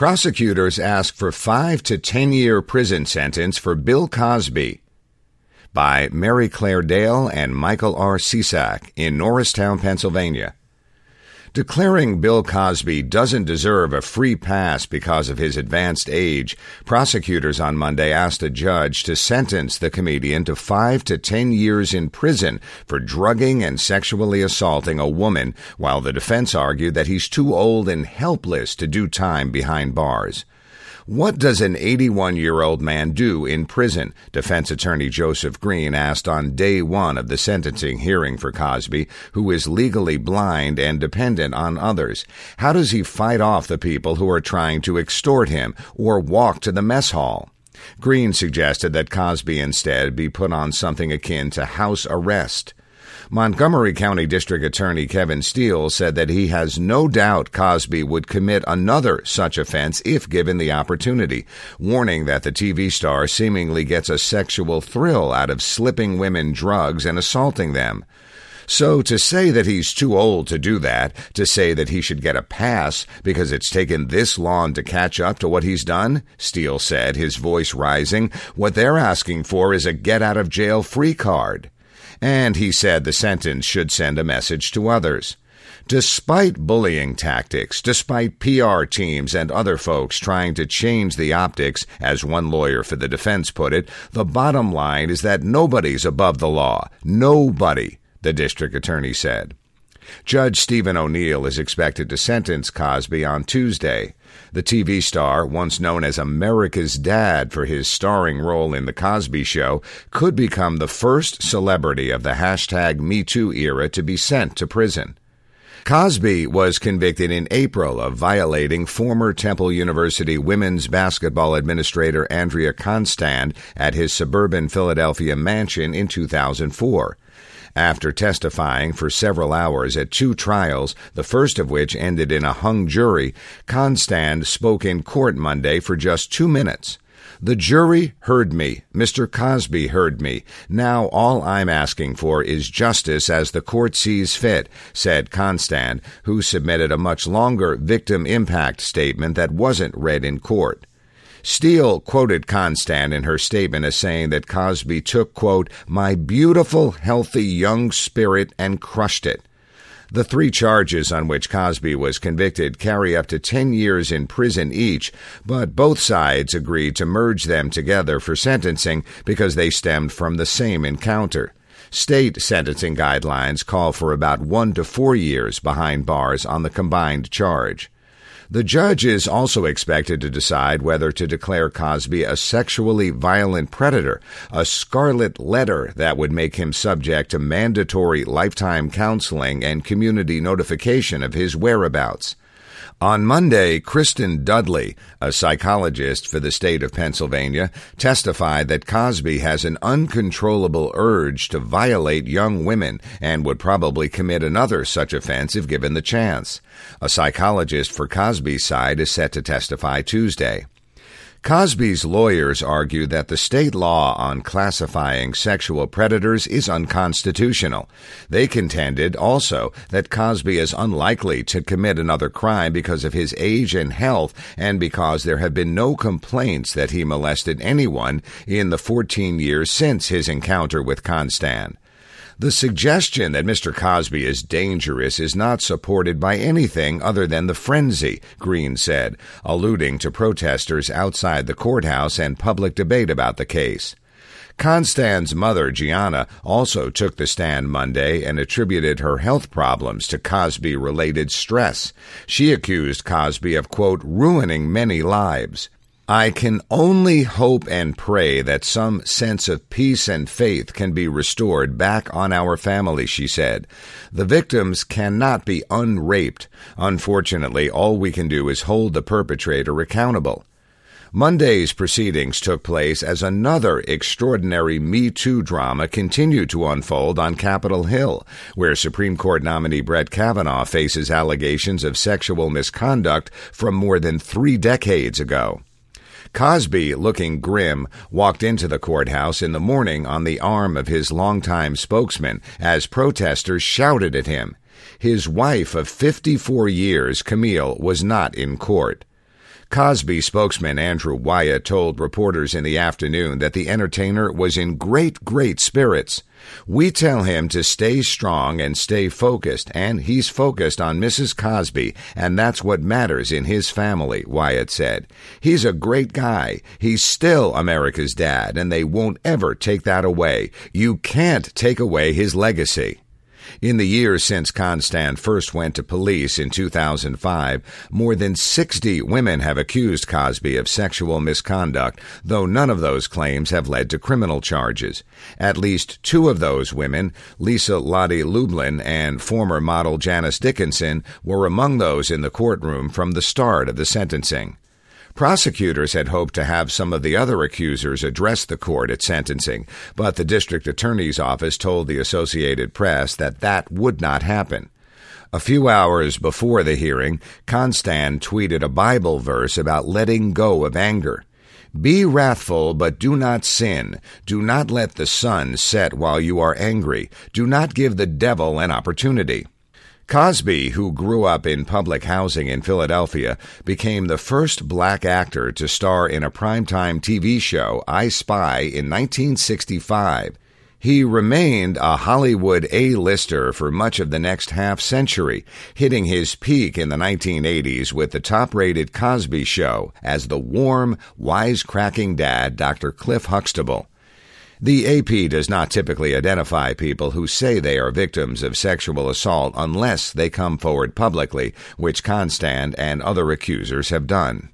Prosecutors ask for 5 to 10-year prison sentence for Bill Cosby, by Mary Claire Dale and Michael R. Cisak in Norristown, Pennsylvania. Declaring Bill Cosby doesn't deserve a free pass because of his advanced age, prosecutors on Monday asked a judge to sentence the comedian to 5 to 10 years in prison for drugging and sexually assaulting a woman, while the defense argued that he's too old and helpless to do time behind bars. What does an 81-year-old man do in prison? Defense attorney Joseph Green asked on day one of the sentencing hearing for Cosby, who is legally blind and dependent on others. How does he fight off the people who are trying to extort him or walk to the mess hall? Green suggested that Cosby instead be put on something akin to house arrest. Montgomery County District Attorney Kevin Steele said that he has no doubt Cosby would commit another such offense if given the opportunity, warning that the TV star seemingly gets a sexual thrill out of slipping women drugs and assaulting them. So to say that he's too old to do that, to say that he should get a pass because it's taken this long to catch up to what he's done, Steele said, his voice rising, what they're asking for is a get-out-of-jail-free card. And he said the sentence should send a message to others. Despite bullying tactics, despite PR teams and other folks trying to change the optics, as one lawyer for the defense put it, the bottom line is that nobody's above the law. Nobody, the district attorney said. Judge Stephen O'Neill is expected to sentence Cosby on Tuesday. The TV star, once known as America's Dad for his starring role in The Cosby Show, could become the first celebrity of the #MeToo era to be sent to prison. Cosby was convicted in April of violating former Temple University women's basketball administrator Andrea Constand at his suburban Philadelphia mansion in 2004. After testifying for several hours at 2 trials, the first of which ended in a hung jury, Constand spoke in court Monday for just 2 minutes. The jury heard me. Mr. Cosby heard me. Now all I'm asking for is justice as the court sees fit, said Constand, who submitted a much longer victim impact statement that wasn't read in court. Steele quoted Constand in her statement as saying that Cosby took, quote, my beautiful, healthy young spirit and crushed it. The 3 charges on which Cosby was convicted carry up to 10 years in prison each, but both sides agreed to merge them together for sentencing because they stemmed from the same encounter. State sentencing guidelines call for about 1 to 4 years behind bars on the combined charge. The judge is also expected to decide whether to declare Cosby a sexually violent predator, a scarlet letter that would make him subject to mandatory lifetime counseling and community notification of his whereabouts. On Monday, Kristen Dudley, a psychologist for the state of Pennsylvania, testified that Cosby has an uncontrollable urge to violate young women and would probably commit another such offense if given the chance. A psychologist for Cosby's side is set to testify Tuesday. Cosby's lawyers argue that the state law on classifying sexual predators is unconstitutional. They contended also that Cosby is unlikely to commit another crime because of his age and health and because there have been no complaints that he molested anyone in the 14 years since his encounter with Constand. The suggestion that Mr. Cosby is dangerous is not supported by anything other than the frenzy, Green said, alluding to protesters outside the courthouse and public debate about the case. Constand's mother, Gianna, also took the stand Monday and attributed her health problems to Cosby-related stress. She accused Cosby of, quote, ruining many lives. I can only hope and pray that some sense of peace and faith can be restored back on our family, she said. The victims cannot be unraped. Unfortunately, all we can do is hold the perpetrator accountable. Monday's proceedings took place as another extraordinary Me Too drama continued to unfold on Capitol Hill, where Supreme Court nominee Brett Kavanaugh faces allegations of sexual misconduct from more than 3 decades ago. Cosby, looking grim, walked into the courthouse in the morning on the arm of his longtime spokesman as protesters shouted at him. His wife of 54 years, Camille, was not in court. Cosby spokesman Andrew Wyatt told reporters in the afternoon that the entertainer was in great spirits. "We tell him to stay strong and stay focused, and he's focused on Mrs. Cosby, and that's what matters in his family," Wyatt said. "He's a great guy. He's still America's dad, and they won't ever take that away. You can't take away his legacy." In the years since Constand first went to police in 2005, more than 60 women have accused Cosby of sexual misconduct, though none of those claims have led to criminal charges. At least 2 of those women, Lisa Lottie Lublin and former model Janice Dickinson, were among those in the courtroom from the start of the sentencing. Prosecutors had hoped to have some of the other accusers address the court at sentencing, but the district attorney's office told the Associated Press that that would not happen. A few hours before the hearing, Constand tweeted a Bible verse about letting go of anger. "Be wrathful, but do not sin. Do not let the sun set while you are angry. Do not give the devil an opportunity." Cosby, who grew up in public housing in Philadelphia, became the first black actor to star in a primetime TV show, I Spy, in 1965. He remained a Hollywood A-lister for much of the next half-century, hitting his peak in the 1980s with the top-rated Cosby Show as the warm, wisecracking dad, Dr. Cliff Huxtable. The AP does not typically identify people who say they are victims of sexual assault unless they come forward publicly, which Constand and other accusers have done.